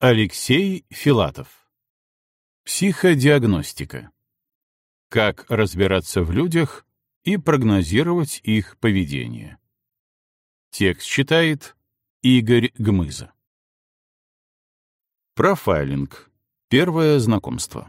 Алексей Филатов. Психодиагностика. Как разбираться в людях и прогнозировать их поведение. Текст читает Игорь Гмыза. Профайлинг. Первое знакомство.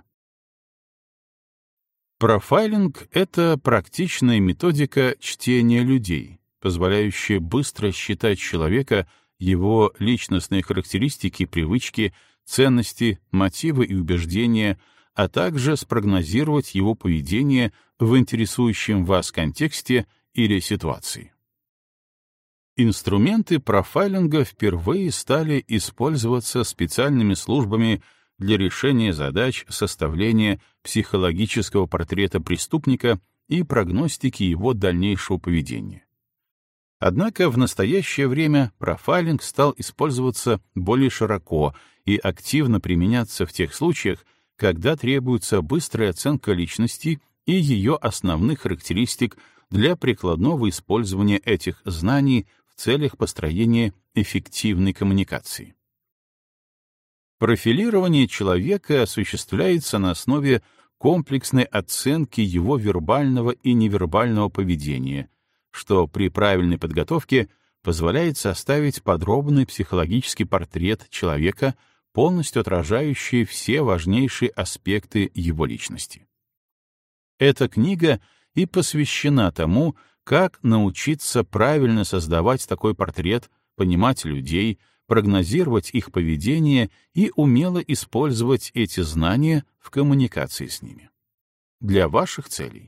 Профайлинг — это практичная методика чтения людей, позволяющая быстро считать человека, его личностные характеристики, привычки, ценности, мотивы и убеждения, а также спрогнозировать его поведение в интересующем вас контексте или ситуации. Инструменты профайлинга впервые стали использоваться специальными службами для решения задач составления психологического портрета преступника и прогностики его дальнейшего поведения. Однако в настоящее время профайлинг стал использоваться более широко и активно применяться в тех случаях, когда требуется быстрая оценка личности и ее основных характеристик для прикладного использования этих знаний в целях построения эффективной коммуникации. Профилирование человека осуществляется на основе комплексной оценки его вербального и невербального поведения, что при правильной подготовке позволяет составить подробный психологический портрет человека, полностью отражающий все важнейшие аспекты его личности. Эта книга и посвящена тому, как научиться правильно создавать такой портрет, понимать людей, прогнозировать их поведение и умело использовать эти знания в коммуникации с ними. Для ваших целей.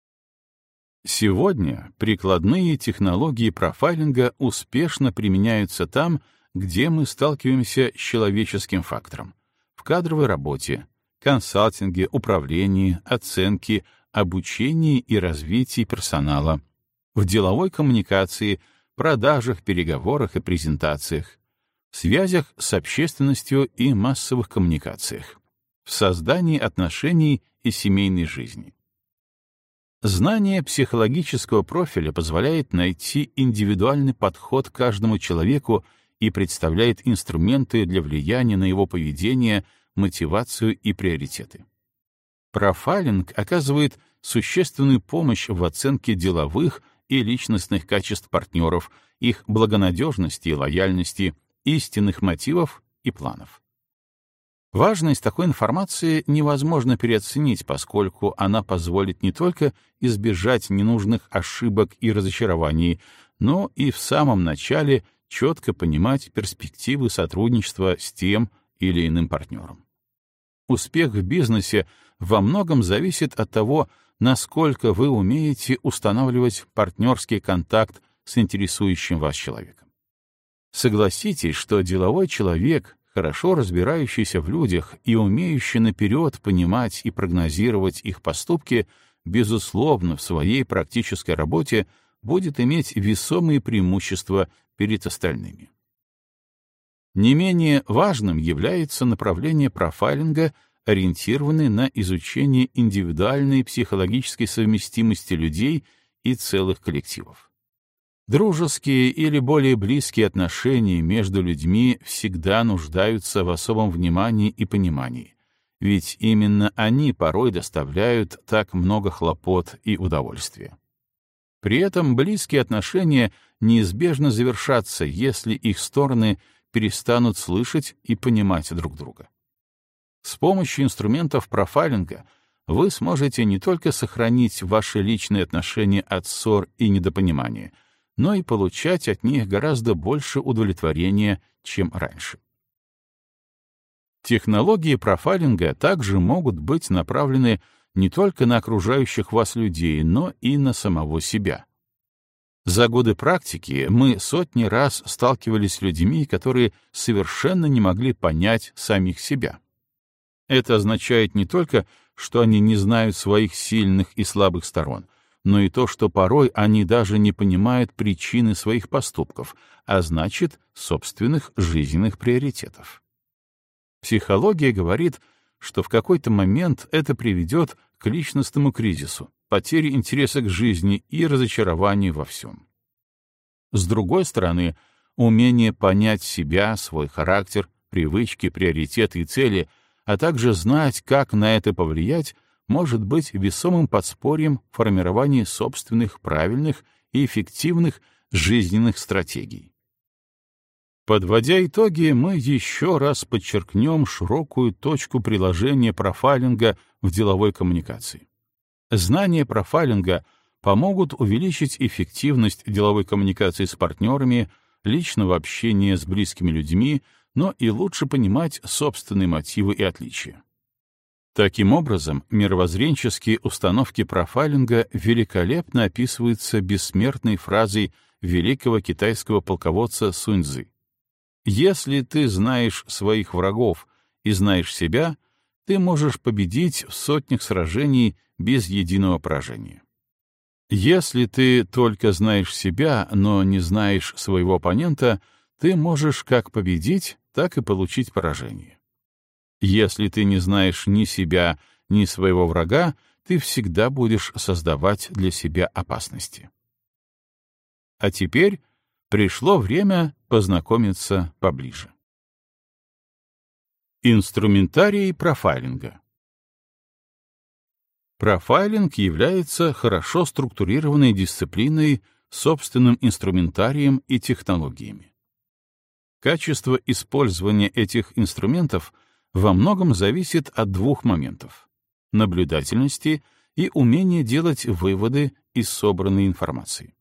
Сегодня прикладные технологии профайлинга успешно применяются там, где мы сталкиваемся с человеческим фактором — в кадровой работе, консалтинге, управлении, оценке, обучении и развитии персонала, в деловой коммуникации, продажах, переговорах и презентациях, в связях с общественностью и массовых коммуникациях, в создании отношений и семейной жизни. Знание психологического профиля позволяет найти индивидуальный подход к каждому человеку и представляет инструменты для влияния на его поведение, мотивацию и приоритеты. Профайлинг оказывает существенную помощь в оценке деловых и личностных качеств партнеров, их благонадежности и лояльности, истинных мотивов и планов. Важность такой информации невозможно переоценить, поскольку она позволит не только избежать ненужных ошибок и разочарований, но и в самом начале четко понимать перспективы сотрудничества с тем или иным партнером. Успех в бизнесе во многом зависит от того, насколько вы умеете устанавливать партнерский контакт с интересующим вас человеком. Согласитесь, что деловой человек, хорошо разбирающийся в людях и умеющий наперед понимать и прогнозировать их поступки, безусловно, в своей практической работе будет иметь весомые преимущества перед остальными. Не менее важным является направление профайлинга, ориентированное на изучение индивидуальной психологической совместимости людей и целых коллективов. Дружеские или более близкие отношения между людьми всегда нуждаются в особом внимании и понимании, ведь именно они порой доставляют так много хлопот и удовольствия. При этом близкие отношения неизбежно завершатся, если их стороны перестанут слышать и понимать друг друга. С помощью инструментов профайлинга вы сможете не только сохранить ваши личные отношения от ссор и недопонимания, но и получать от них гораздо больше удовлетворения, чем раньше. Технологии профайлинга также могут быть направлены не только на окружающих вас людей, но и на самого себя. За годы практики мы сотни раз сталкивались с людьми, которые совершенно не могли понять самих себя. Это означает не только, что они не знают своих сильных и слабых сторон, но и то, что порой они даже не понимают причины своих поступков, а значит, собственных жизненных приоритетов. Психология говорит, что в какой-то момент это приведет к личностному кризису, потере интереса к жизни и разочарованию во всем. С другой стороны, умение понять себя, свой характер, привычки, приоритеты и цели, а также знать, как на это повлиять, может быть весомым подспорьем в формировании собственных правильных и эффективных жизненных стратегий. Подводя итоги, мы еще раз подчеркнем широкую точку приложения профайлинга в деловой коммуникации. Знания профайлинга помогут увеличить эффективность деловой коммуникации с партнерами, личного общения с близкими людьми, но и лучше понимать собственные мотивы и отличия. Таким образом, мировоззренческие установки профайлинга великолепно описываются бессмертной фразой великого китайского полководца Сунь Цзы: «Если ты знаешь своих врагов и знаешь себя, ты можешь победить в сотнях сражений без единого поражения. Если ты только знаешь себя, но не знаешь своего оппонента, ты можешь как победить, так и получить поражение. Если ты не знаешь ни себя, ни своего врага, ты всегда будешь создавать для себя опасности». А теперь пришло время познакомиться поближе. Инструментарий профайлинга. Профайлинг является хорошо структурированной дисциплиной, собственным инструментарием и технологиями. Качество использования этих инструментов во многом зависит от двух моментов — наблюдательности и умения делать выводы из собранной информации.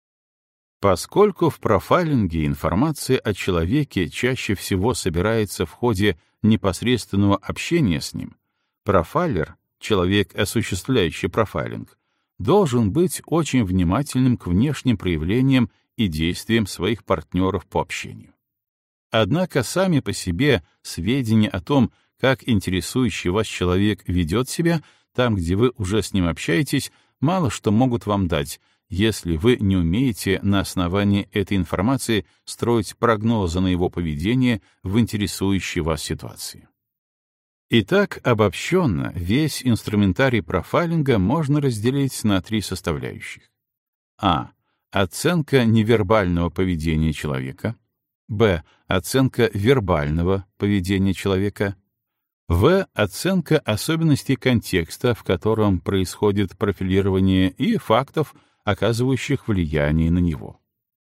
Поскольку в профайлинге информация о человеке чаще всего собирается в ходе непосредственного общения с ним, профайлер, человек, осуществляющий профайлинг, должен быть очень внимательным к внешним проявлениям и действиям своих партнеров по общению. Однако сами по себе сведения о том, как интересующий вас человек ведет себя там, где вы уже с ним общаетесь, мало что могут вам дать, если вы не умеете на основании этой информации строить прогнозы на его поведение в интересующей вас ситуации. Итак, обобщенно, весь инструментарий профайлинга можно разделить на три составляющих. А. Оценка невербального поведения человека. Б. Оценка вербального поведения человека. В. Оценка особенностей контекста, в котором происходит профилирование, и фактов, оказывающих влияние на него.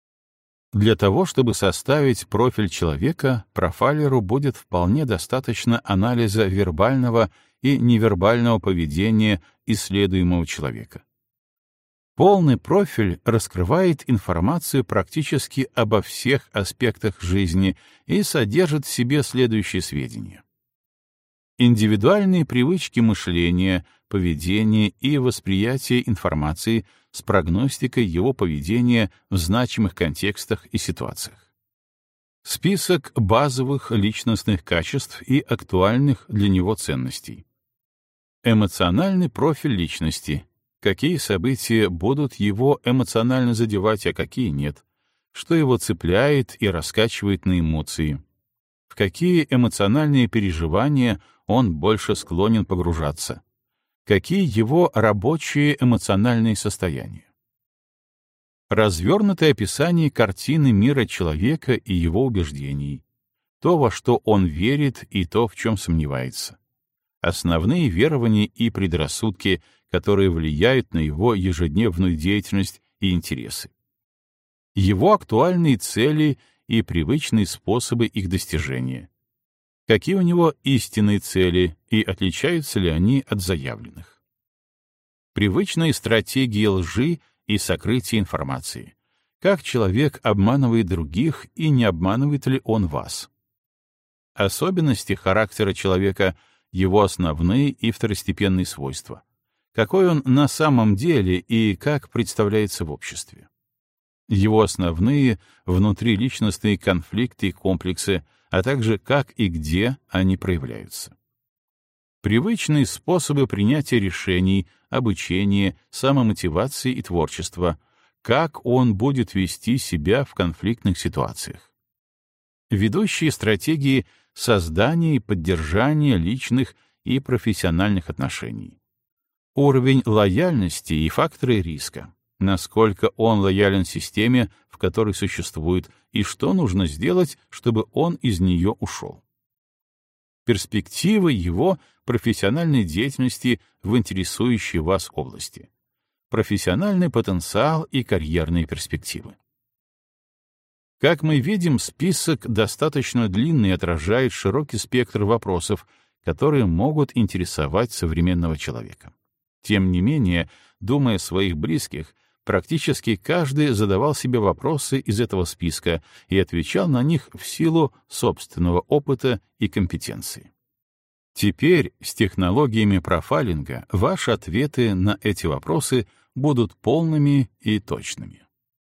Для того, чтобы составить профиль человека, профайлеру будет вполне достаточно анализа вербального и невербального поведения исследуемого человека. Полный профиль раскрывает информацию практически обо всех аспектах жизни и содержит в себе следующие сведения. Индивидуальные привычки мышления, поведения и восприятия информации с прогностикой его поведения в значимых контекстах и ситуациях. Список базовых личностных качеств и актуальных для него ценностей. Эмоциональный профиль личности. Какие события будут его эмоционально задевать, а какие нет. Что его цепляет и раскачивает на эмоции. В какие эмоциональные переживания он больше склонен погружаться. Какие его рабочие эмоциональные состояния. Развернутое описание картины мира человека и его убеждений. То, во что он верит, и то, в чем сомневается. Основные верования и предрассудки, которые влияют на его ежедневную деятельность и интересы. Его актуальные цели и привычные способы их достижения. Какие у него истинные цели и отличаются ли они от заявленных. Привычные стратегии лжи и сокрытия информации. Как человек обманывает других и не обманывает ли он вас. Особенности характера человека, его основные и второстепенные свойства. Какой он на самом деле и как представляется в обществе. Его основные внутриличностные конфликты и комплексы, а также как и где они проявляются. Привычные способы принятия решений, обучения, самомотивации и творчества, как он будет вести себя в конфликтных ситуациях. Ведущие стратегии создания и поддержания личных и профессиональных отношений. Уровень лояльности и факторы риска. Насколько он лоялен системе, в которой существует, и что нужно сделать, чтобы он из нее ушел. перспективы его профессиональной деятельности в интересующей вас области, профессиональный потенциал и карьерные перспективы. Как мы видим, список достаточно длинный и отражает широкий спектр вопросов, которые могут интересовать современного человека. Тем не менее, думая о своих близких, практически каждый задавал себе вопросы из этого списка и отвечал на них в силу собственного опыта и компетенции. Теперь с технологиями профайлинга ваши ответы на эти вопросы будут полными и точными.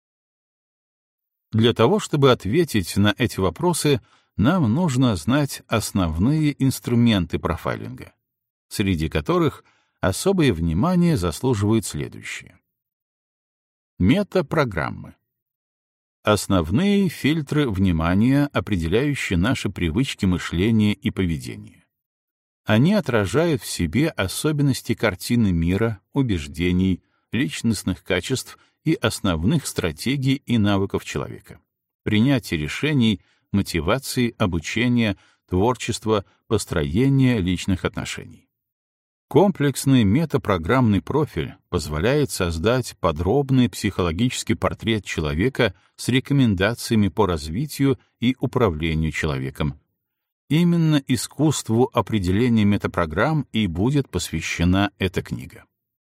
Для того, чтобы ответить на эти вопросы, нам нужно знать основные инструменты профайлинга, среди которых особое внимание заслуживают следующие. Метапрограммы. Основные фильтры внимания, определяющие наши привычки мышления и поведения. Они отражают в себе особенности картины мира, убеждений, личностных качеств и основных стратегий и навыков человека, принятия решений, мотивации, обучения, творчества, построения личных отношений. Комплексный метапрограммный профиль позволяет создать подробный психологический портрет человека с рекомендациями по развитию и управлению человеком. Именно искусству определения метапрограмм и будет посвящена эта книга.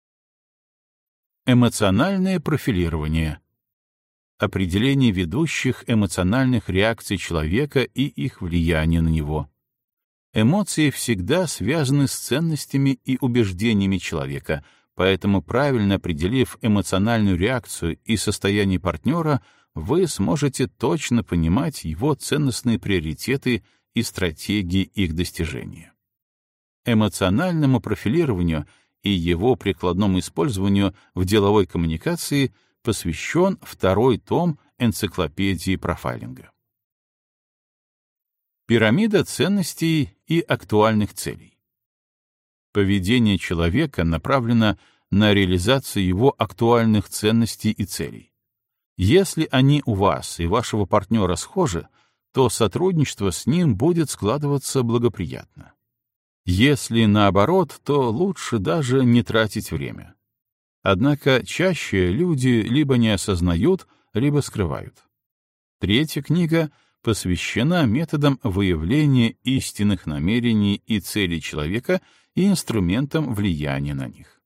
Эмоциональное профилирование. Определение ведущих эмоциональных реакций человека и их влияние на него. Эмоции всегда связаны с ценностями и убеждениями человека, поэтому, правильно определив эмоциональную реакцию и состояние партнера, вы сможете точно понимать его ценностные приоритеты и стратегии их достижения. Эмоциональному профилированию и его прикладному использованию в деловой коммуникации посвящен второй том энциклопедии профайлинга. Пирамида ценностей и актуальных целей. Поведение человека направлено на реализацию его актуальных ценностей и целей. Если они у вас и вашего партнера схожи, то сотрудничество с ним будет складываться благоприятно. Если наоборот, то лучше даже не тратить время. Однако чаще люди либо не осознают, либо скрывают. Третья книга посвящена методам выявления истинных намерений и целей человека и инструментам влияния на них.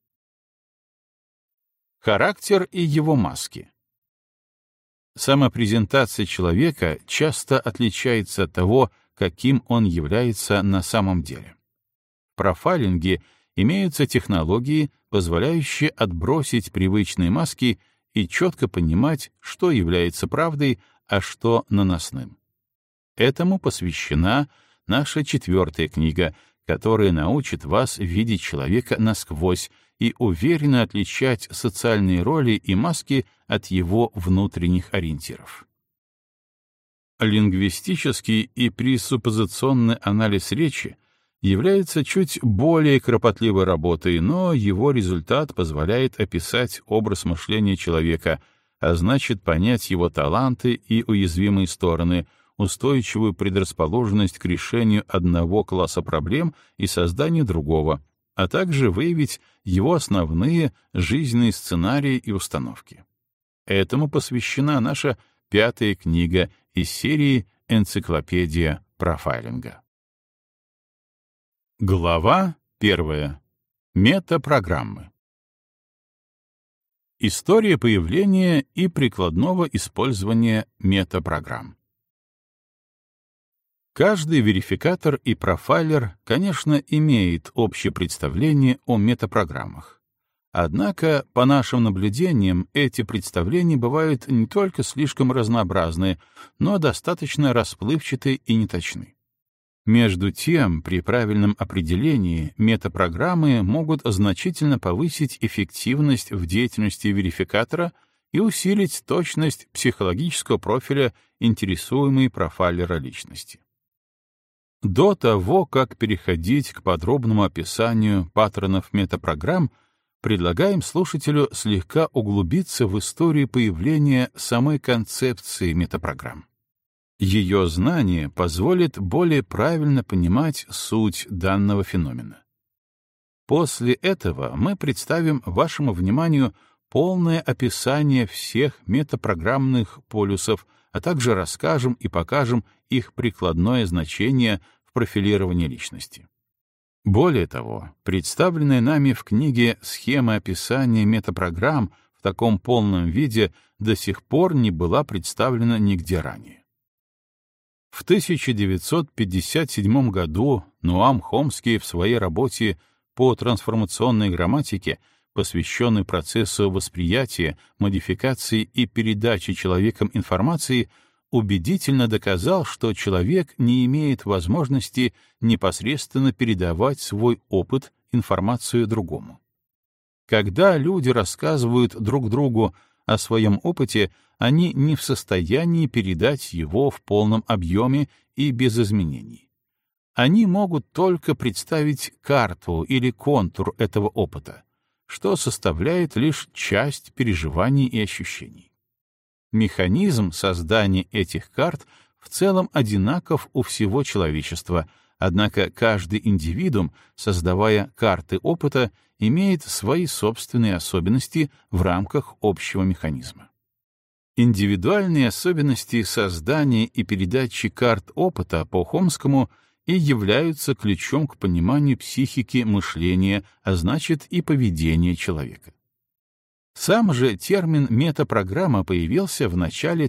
Характер и его маски. Самопрезентация человека часто отличается от того, каким он является на самом деле. В профайлинге имеются технологии, позволяющие отбросить привычные маски и четко понимать, что является правдой, а что наносным. Этому посвящена наша 4-я книга, которая научит вас видеть человека насквозь и уверенно отличать социальные роли и маски от его внутренних ориентиров. Лингвистический и пресуппозиционный анализ речи является чуть более кропотливой работой, но его результат позволяет описать образ мышления человека, а значит понять его таланты и уязвимые стороны, устойчивую предрасположенность к решению одного класса проблем и созданию другого, а также выявить его основные жизненные сценарии и установки. Этому посвящена наша 5-я книга из серии «Энциклопедия профайлинга». Глава 1. Метапрограммы. История появления и прикладного использования метапрограмм. Каждый верификатор и профайлер, конечно, имеет общее представление о метапрограммах. Однако, по нашим наблюдениям, эти представления бывают не только слишком разнообразны, но достаточно расплывчаты и неточны. Между тем, при правильном определении метапрограммы могут значительно повысить эффективность в деятельности верификатора и усилить точность психологического профиля интересуемой профайлера личности. До того, как переходить к подробному описанию паттернов метапрограмм, предлагаем слушателю слегка углубиться в историю появления самой концепции метапрограмм. Ее знание позволит более правильно понимать суть данного феномена. После этого мы представим вашему вниманию полное описание всех метапрограммных полюсов, а также расскажем и покажем их прикладное значение в профилировании личности. Более того, представленная нами в книге схема описания метапрограмм в таком полном виде до сих пор не была представлена нигде ранее. В 1957 году Ноам Хомский в своей работе по трансформационной грамматике, посвященной процессу восприятия, модификации и передачи человеком информации, убедительно доказал, что человек не имеет возможности непосредственно передавать свой опыт, информацию другому. Когда люди рассказывают друг другу о своем опыте, они не в состоянии передать его в полном объеме и без изменений. Они могут только представить карту или контур этого опыта, что составляет лишь часть переживаний и ощущений. Механизм создания этих карт в целом одинаков у всего человечества, однако каждый индивидуум, создавая карты опыта, имеет свои собственные особенности в рамках общего механизма. Индивидуальные особенности создания и передачи карт опыта по Хомскому и являются ключом к пониманию психики мышления, а значит и поведения человека. Сам же термин метапрограмма появился в начале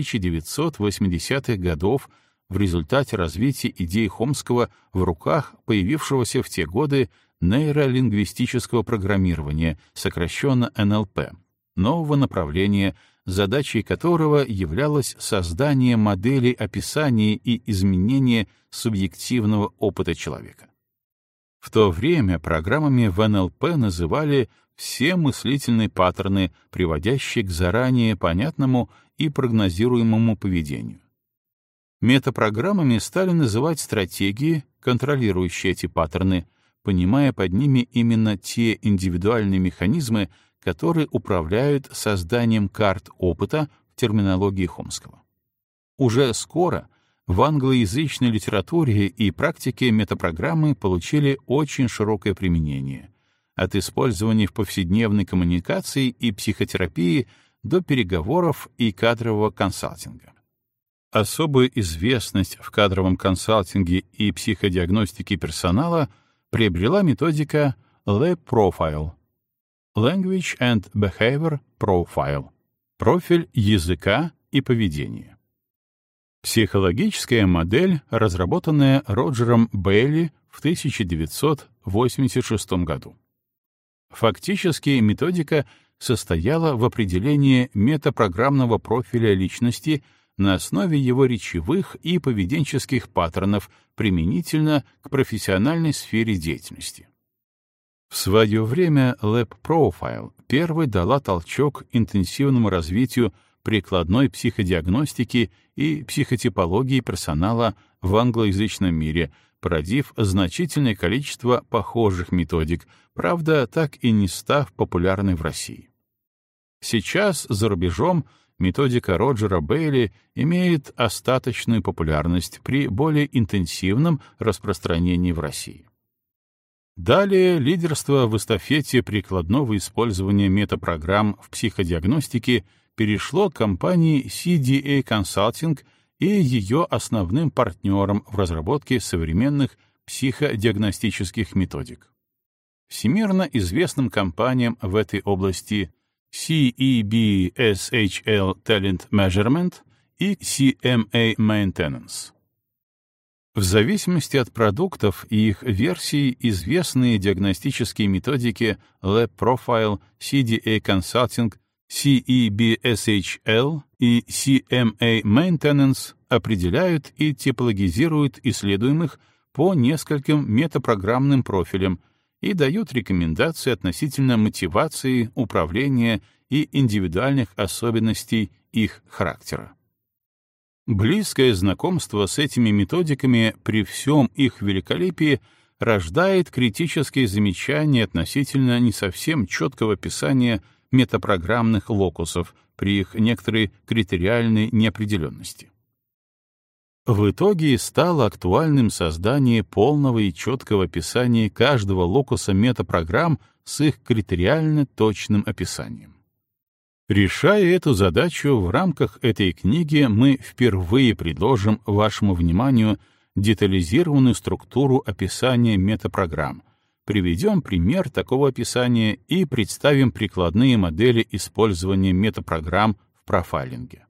1980-х годов в результате развития идей Хомского в руках появившегося в те годы нейролингвистического программирования, сокращенно НЛП, нового направления, задачей которого являлось создание моделей описания и изменения субъективного опыта человека. В то время программами в НЛП называли все мыслительные паттерны, приводящие к заранее понятному и прогнозируемому поведению. Метапрограммами стали называть стратегии, контролирующие эти паттерны, понимая под ними именно те индивидуальные механизмы, которые управляют созданием карт опыта в терминологии Хомского. Уже скоро в англоязычной литературе и практике метапрограммы получили очень широкое применение, от использования в повседневной коммуникации и психотерапии до переговоров и кадрового консалтинга. Особую известность в кадровом консалтинге и психодиагностике персонала приобрела методика LEP Profile — Language and Behavior Profile — профиль языка и поведения. Психологическая модель, разработанная Роджером Бейли в 1986 году. Фактически методика состояла в определении метапрограммного профиля личности на основе его речевых и поведенческих паттернов применительно к профессиональной сфере деятельности. В свое время LEP Profile первой дала толчок интенсивному развитию прикладной психодиагностики и психотипологии персонала в англоязычном мире, породив значительное количество похожих методик, правда, так и не став популярной в России. Сейчас за рубежом методика Роджера Бейли имеет остаточную популярность при более интенсивном распространении в России. Далее лидерство в эстафете прикладного использования метапрограмм в психодиагностике перешло к компании CDA Consulting и ее основным партнерам в разработке современных психодиагностических методик. Всемирно известным компаниям в этой области CEBSHL Talent Measurement и CMA Maintenance. В зависимости от продуктов и их версий известные диагностические методики LEP Profile, CDA Consulting, CEBSHL и CMA Maintenance определяют и типологизируют исследуемых по нескольким метапрограммным профилям и дают рекомендации относительно мотивации, управления и индивидуальных особенностей их характера. Близкое знакомство с этими методиками при всем их великолепии рождает критические замечания относительно не совсем четкого описания метапрограммных локусов при их некоторой критериальной неопределенности. В итоге стало актуальным создание полного и четкого описания каждого локуса метапрограмм с их критериально точным описанием. Решая эту задачу, в рамках этой книги мы впервые предложим вашему вниманию детализированную структуру описания метапрограмм, приведем пример такого описания и представим прикладные модели использования метапрограмм в профайлинге.